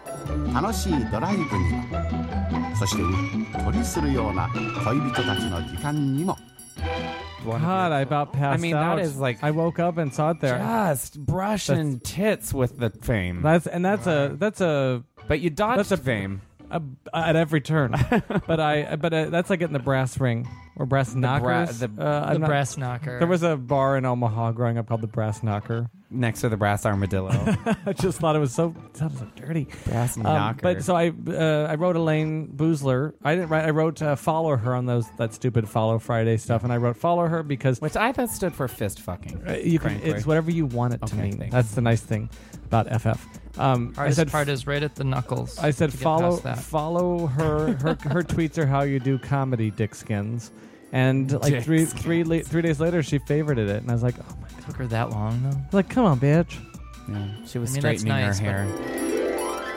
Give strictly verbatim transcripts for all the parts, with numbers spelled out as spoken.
楽しいドライブにも、そしてうっとりするような恋人たちの時間にも。 God, I about passed I mean, out. that is like I woke up and saw it there. just brushing tits with the fame. That's and that's a that's a but you dodged that's a fame. A, at every turn. but I but uh, that's like getting the brass ring or brass The bra- knockers. the- uh, I'm The not- brass knocker. There was a bar in Omaha growing up called the Brass Knocker. Next to the brass armadillo. I just thought it was so it sounded so dirty. Brass Um, knocker. but so I uh, I wrote Elaine Boozler. I didn't write. I wrote uh, follow her on those that stupid Follow Friday stuff, and I wrote follow her because Which I thought stood for fist fucking. uh, you can, frankly. it's whatever you want it to Okay, mean. thanks. That's the nice thing about F F. Um, I Hardest said part is right at the knuckles. I said to get follow past that. follow her. Her her tweets are how you do comedy, Dick Skins. And like Dick three Skins. three la- three days later, she favorited it, and I was like, oh my god, Took her that long though. like come on, bitch. Yeah, she was I mean, that's straightening nice, her but- hair.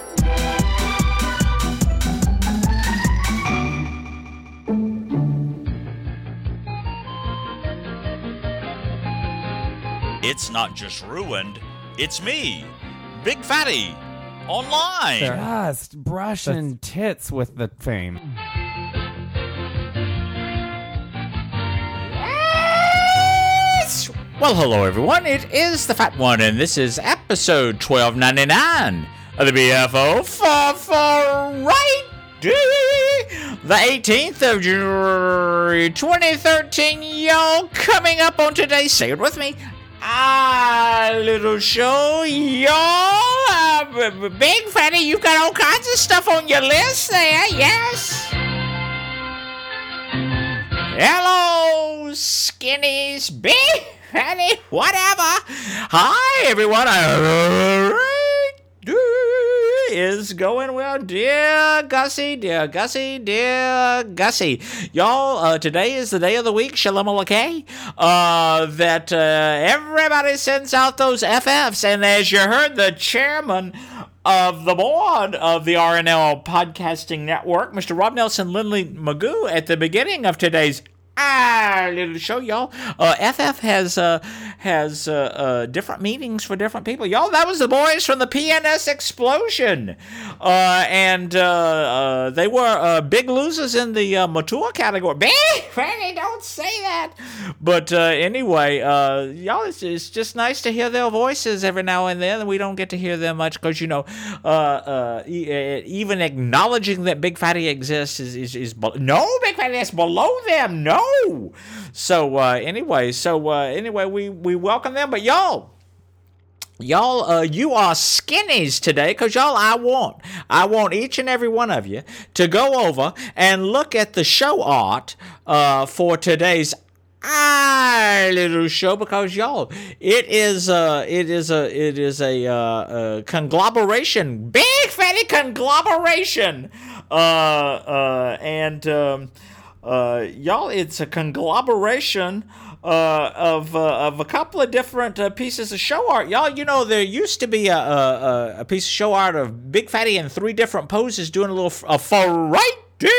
It's not just ruined, it's me, Big Fatty, online. There. Just brushing tits with the fame. Yes! Well, hello everyone, it is the Fat One, and this is episode twelve ninety-nine of the B F O for, for right the eighteenth of January twenty thirteen, y'all. Coming up on today's, say it with me, our little show, y'all. Uh, B- B- Big Fatty, you got all kinds of stuff on your list there, yes? Hello, skinnies, big fatty, whatever. Hi, everyone. All right, is going well, dear Gussie, dear Gussie, dear Gussie. Y'all, uh, today is the day of the week, Shalom Alakay, uh, that uh, everybody sends out those F Fs, and as you heard, the chairman of the board of the R N L Podcasting Network, Mister Rob Nelson Lindley Magoo, at the beginning of today's ah little show, y'all. Uh, F F has uh, has uh, uh, different meanings for different people, y'all. That was the boys from the P N S Explosion, uh, and uh, uh, they were uh, big losers in the uh, mature category. Big Fanny, don't say that. But uh, anyway, uh, y'all, it's, it's just nice to hear their voices every now and then. We don't get to hear them much because, you know, uh, uh, e- even acknowledging that Big Fatty exists is, is, is be- no, Big Fatty is below them. No. So uh, anyway, so uh, anyway, we, we welcome them. But y'all, Y'all, uh, you are skinnies today, because y'all, I want, I want each and every one of you to go over and look at the show art uh, for today's our little show, because y'all, it is, uh, it is a, it is a, uh, a conglomeration, big fatty conglomeration, uh, uh, and um, uh, y'all, it's a conglomeration. Uh, of uh, of a couple of different uh, pieces of show art, y'all. You know, there used to be a, a a piece of show art of Big Fatty in three different poses doing a little f- a fright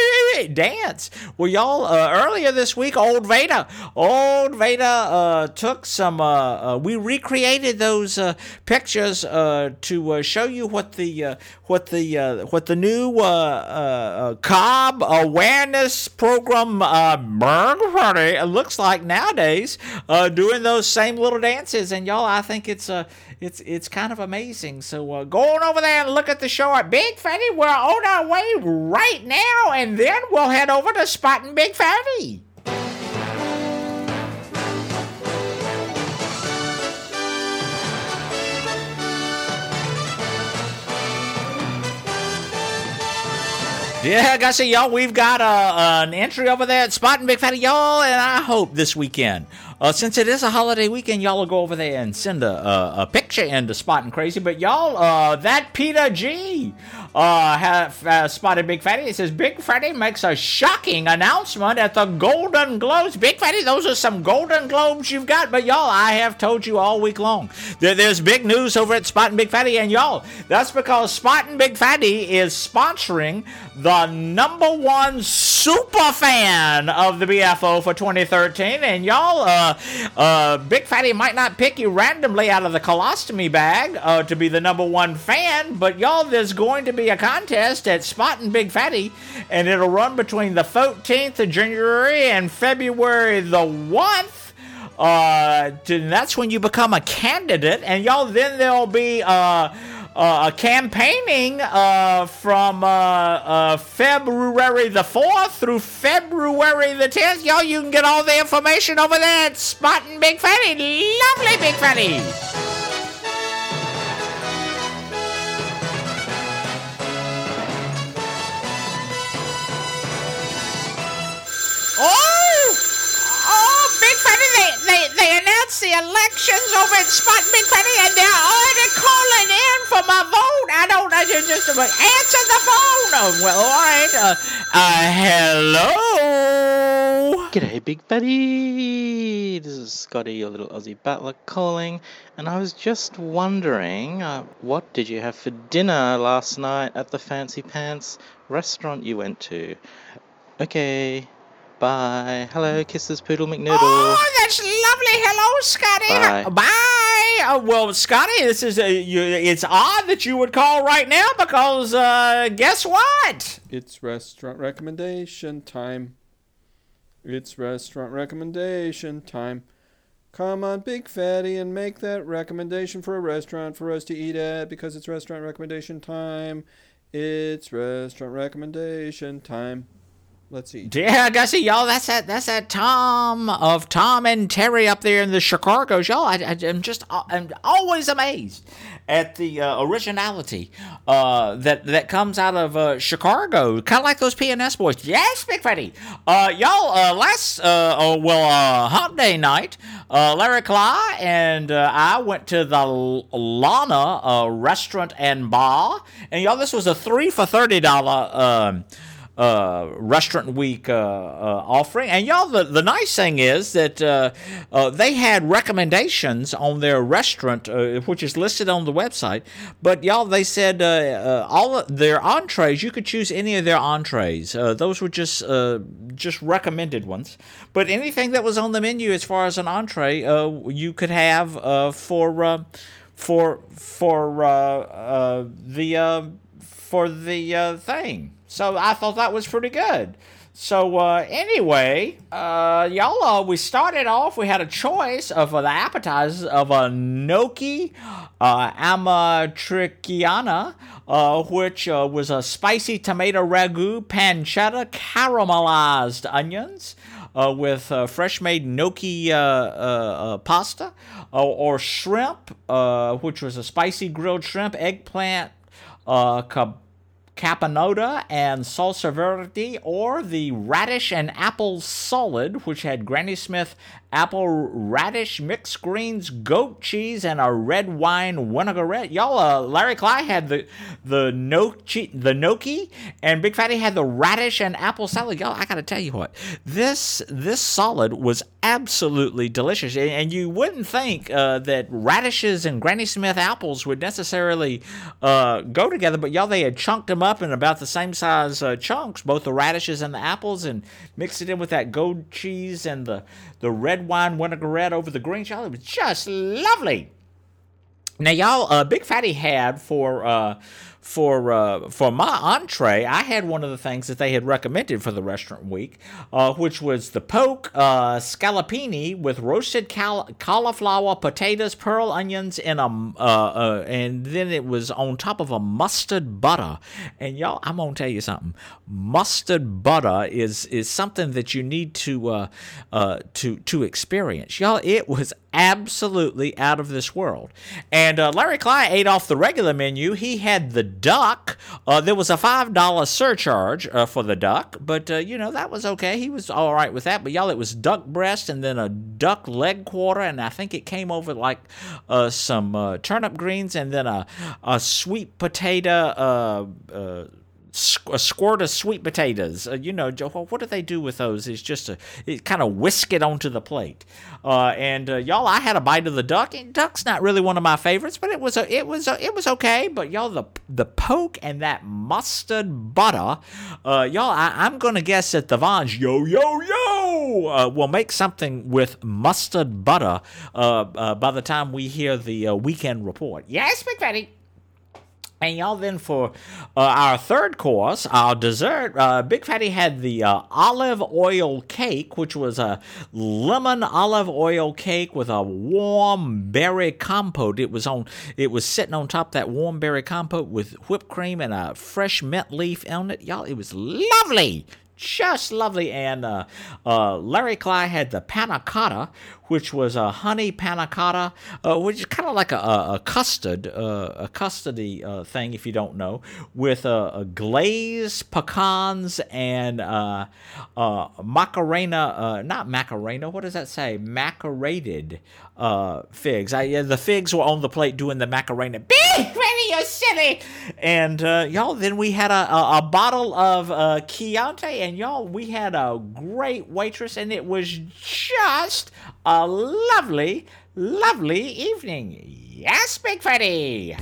dance. Well, y'all, uh, earlier this week, Old Vader, Old Vader uh, took some. Uh, uh, we recreated those uh, pictures uh, to uh, show you what the uh, what the uh, what the new uh, uh, Cobb Awareness Program uh, Berg Party looks like nowadays. Uh, doing those same little dances, and y'all, I think it's uh, it's it's kind of amazing. So uh, go on over there and look at the show art. Big Fatty, we're on our way right now, and then we'll head over to Spotting Big Fatty. Yeah, Gussie, y'all, we've got uh, an entry over there at Spotting Big Fatty, y'all, and I hope this weekend, uh, since it is a holiday weekend, y'all will go over there and send a, a, a picture into Spotting Crazy. But y'all, uh, that Peter G uh, have uh, spotted Big Fatty. It says, Big Fatty makes a shocking announcement at the Golden Globes. Big Fatty, those are some Golden Globes you've got. But y'all, I have told you all week long that there's big news over at Spotting Big Fatty. And y'all, that's because Spotting Big Fatty is sponsoring the number one super fan of the B F O for twenty thirteen. And y'all, uh, uh, uh, Big Fatty might not pick you randomly out of the colostomy bag uh, to be the number one fan, but y'all, there's going to be a contest at Spotting Big Fatty, and it'll run between the fourteenth of January and February the first. Uh, to, that's when you become a candidate, and y'all, then there'll be uh. Uh, campaigning uh, from uh, uh, February the fourth through February the tenth. Y'all, you can get all the information over there at Spotting Big Fatty. Lovely Big Fatty. Oh! Oh, Big Fatty, they, they, they announced the elections over at Spotting Big Fatty, and they're already calling in for my vote. I don't know, just, just answer the phone. Oh, well, all right. Uh, uh, hello? G'day, Big Fatty. This is Scotty, your little Aussie butler, calling, and I was just wondering, uh, what did you have for dinner last night at the Fancy Pants restaurant you went to? Okay. Bye. Hello, kisses, Poodle McNoodle. Oh, that's lovely. Hello, Scotty. Bye. Bye. Uh, well, Scotty, this is a, you, it's odd that you would call right now because uh, guess what? It's restaurant recommendation time. It's restaurant recommendation time. Come on, Big Fatty, and make that recommendation for a restaurant for us to eat at because it's restaurant recommendation time. It's restaurant recommendation time. Let's see. Yeah, Gussie, y'all, that's that that's that Tom of Tom and Terry up there in the Chicago's. Y'all, I, I, I'm just I'm always amazed at the uh, originality uh, that that comes out of uh, Chicago. Kind of like those P and S boys. Yes, Big Fatty. Uh, y'all, uh, last, uh, oh, well, uh, Hump Day night, uh, Larry Cly and uh, I went to the Lana uh, restaurant and bar. And y'all, this was a three for thirty dollars um Uh, restaurant week uh, uh, offering, and y'all, the, the nice thing is that uh, uh, they had recommendations on their restaurant, uh, which is listed on the website. But y'all, they said uh, uh, all of their entrees, you could choose any of their entrees. Uh, those were just uh, just recommended ones. But anything that was on the menu as far as an entree, uh, you could have uh, for uh, for for uh, uh, the uh, for the uh, thing. So I thought that was pretty good. So uh, anyway, uh, y'all, uh, we started off, we had a choice of uh, the appetizers of a gnocchi uh, amatriciana, uh, which uh, was a spicy tomato ragu, pancetta, caramelized onions, uh, with uh, fresh-made gnocchi uh, uh, uh, pasta, uh, or shrimp, uh, which was a spicy grilled shrimp, eggplant, uh, kebab, caponata and salsa verde, or the radish and apple salad, which had Granny Smith apple radish, mixed greens, goat cheese, and a red wine vinaigrette. Y'all, uh, Larry Cly had the the gnocchi, the gnocchi, and Big Fatty had the radish and apple salad. Y'all, I gotta tell you what, this this salad was absolutely delicious, and, and you wouldn't think uh, that radishes and Granny Smith apples would necessarily uh, go together, but y'all, they had chunked them up in about the same size uh, chunks, both the radishes and the apples, and mixed it in with that goat cheese and the the red wine vinaigrette over the greens. Y'all, it was just lovely. Now, y'all, uh, Big Fatty had for uh, for uh, for my entree, I had one of the things that they had recommended for the restaurant week, uh, which was the poke uh, scallopini with roasted cal- cauliflower, potatoes, pearl onions, and a uh, uh, and then it was on top of a mustard butter. And y'all, I'm gonna tell you something. Mustard butter is is something that you need to uh, uh, to to experience. Y'all, it was absolutely out of this world. And uh, Larry Cly ate off the regular menu. He had the duck. Uh, there was a five dollars surcharge uh, for the duck, but, uh, you know, that was okay. He was all right with that. But, y'all, it was duck breast and then a duck leg quarter, and I think it came over like uh, some uh, turnip greens and then a, a sweet potato uh, uh, a squirt of sweet potatoes. Uh, you know, what do they do with those? It's just a, it kind of whisk it onto the plate. Uh, and uh, y'all, I had a bite of the duck. And duck's not really one of my favorites, but it was a, it was a, it was okay. But y'all, the the poke and that mustard butter, uh, y'all, I, I'm gonna guess that the Vons yo yo yo uh, will make something with mustard butter uh, uh, by the time we hear the uh, weekend report. Yes, Big Fatty. And y'all, then for uh, our third course, our dessert, uh, Big Fatty had the uh, olive oil cake, which was a lemon olive oil cake with a warm berry compote. It was on, it was sitting on top of that warm berry compote with whipped cream and a fresh mint leaf on it. Y'all, it was lovely. Just lovely. And uh, uh, Larry Cly had the panna cotta, which was a honey panna cotta, uh, which is kind of like a, a, a custard, uh, a custardy uh, thing, if you don't know, with uh, a glazed pecans and uh, uh, macarena, uh, not macarena, what does that say? Macerated uh, figs. I, yeah, the figs were on the plate doing the macarena. Big Fatty, you're silly! And uh, y'all, then we had a, a, a bottle of uh, Chianti, and y'all, we had a great waitress, and it was just a lovely, lovely evening. Yes, Big Fatty.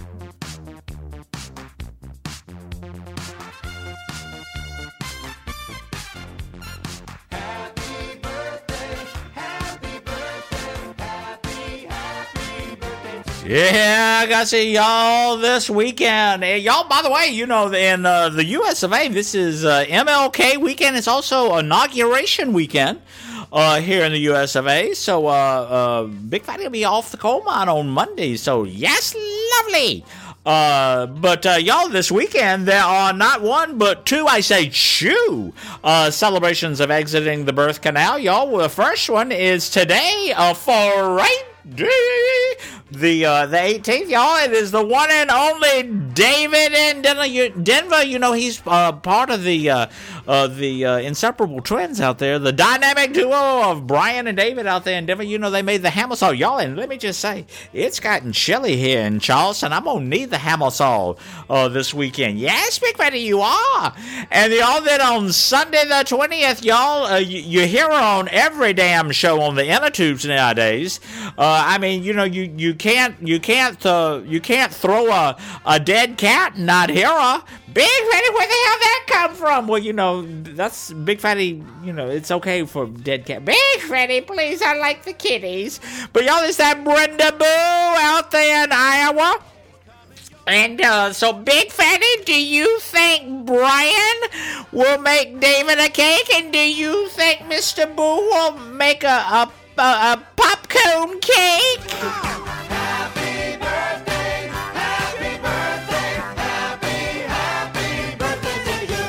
Yeah, I gotta see y'all this weekend. Hey, y'all, by the way, you know, in uh, the U S of A, this is uh, M L K weekend. It's also Inauguration weekend uh, here in the U S of A. So, uh, uh, Big Fatty will be off the coal mine on Monday. So, yes, lovely. Uh, but, uh, y'all, this weekend, there are not one, but two, I say, two, uh, celebrations of exiting the birth canal. Y'all, well, the first one is today, uh, for right the uh, the eighteenth, y'all. It is the one and only David in Denver. You know, he's uh, part of the uh, uh, the uh, inseparable twins out there, the dynamic duo of Brian and David out there in Denver. You know, they made the Hammersol, y'all. And let me just say, it's gotten chilly here in Charleston. I'm gonna need the Hammersol uh, this weekend. Yes, Big Fatty, you are. And y'all, then on Sunday the twentieth, y'all, uh, you, you hear her on every damn show on the inner tubes nowadays. Uh, I mean, you know, you, you can't you can't uh, you can't throw a, a dead cat and not hear her. Big Fatty, where the hell that come from? Well, you know, that's Big Fatty. You know, it's okay for dead cat. Big Fatty, please, I like the kitties. But y'all, is that Brenda Boo out there in Iowa? And uh, so, Big Fatty, do you think Brian will make David a cake? And do you think Mister Boo will make a a A, a popcorn cake? Happy birthday, happy birthday, happy, happy birthday to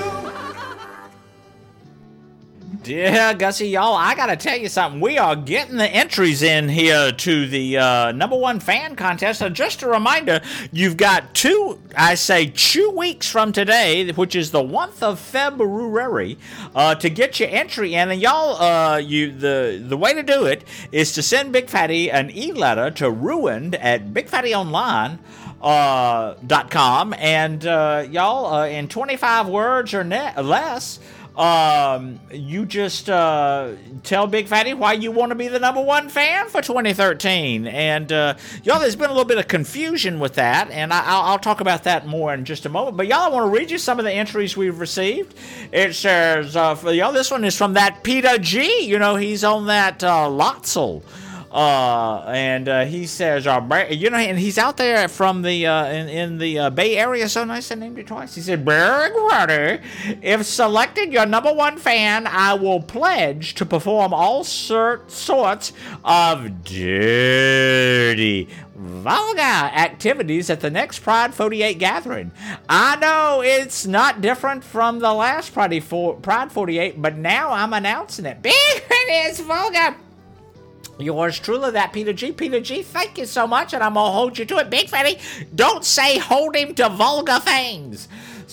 you. Yeah, Gussie, y'all, I gotta tell you something. We are getting the entries in here to the uh, number one fan contest. So just a reminder, you've got two, I say two weeks from today, which is the month of February, uh, to get your entry in. And y'all, uh, you the the way to do it is to send Big Fatty an e-letter to ruined at big fatty online dot com. And uh, y'all, uh, in twenty-five words or ne- less, Um, you just uh, tell Big Fatty why you want to be the number one fan for twenty thirteen. And, uh, y'all, there's been a little bit of confusion with that, and I, I'll, I'll talk about that more in just a moment. But, y'all, I want to read you some of the entries we've received. It says, uh, for y'all, this one is from that Peter G. You know, he's on that uh, Lotzel. Uh, and uh, he says, uh, you know, and he's out there from the uh, in, in the uh, Bay Area. So nice, I named it twice. He said, Big Fatty, if selected your number one fan, I will pledge to perform all sort, sorts of dirty, vulgar activities at the next Pride forty-eight gathering. I know it's not different from the last Pride forty-eight, but now I'm announcing it. Big Fatty is vulgar. Yours truly, that Peter G. Peter G, thank you so much, and I'm going to hold you to it. Big Fatty, don't say hold him to vulgar things.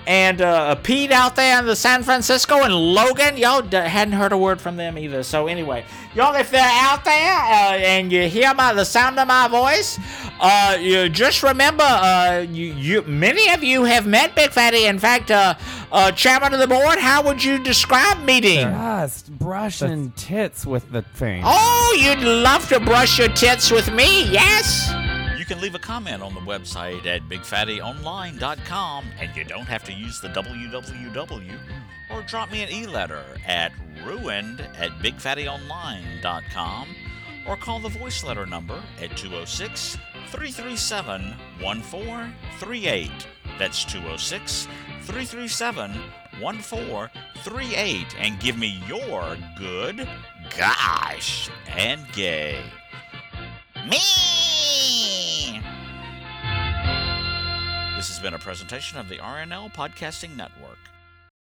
and uh, Pete out there in the San Francisco and Logan. Y'all d- hadn't heard a word from them either. So anyway, y'all, if they're out there uh, and you hear my the sound of my voice, uh, you just remember, uh, you, you many of you have met Big Fatty. In fact, uh, uh, Chairman of the Board, how would you describe meeting? Just brushing tits with the fame. Oh, you'd love to brush your tits with me, yes? You can leave a comment on the website at big fatty online dot com, and you don't have to use the w w w, or drop me an e-letter at ruined at big fatty online dot com, or call the voice letter number at two oh six, three three seven, one four three eight. That's two oh six, three three seven, one four three eight, and give me your good, gosh, and gay. Me! This has been a presentation of the R N L Podcasting Network.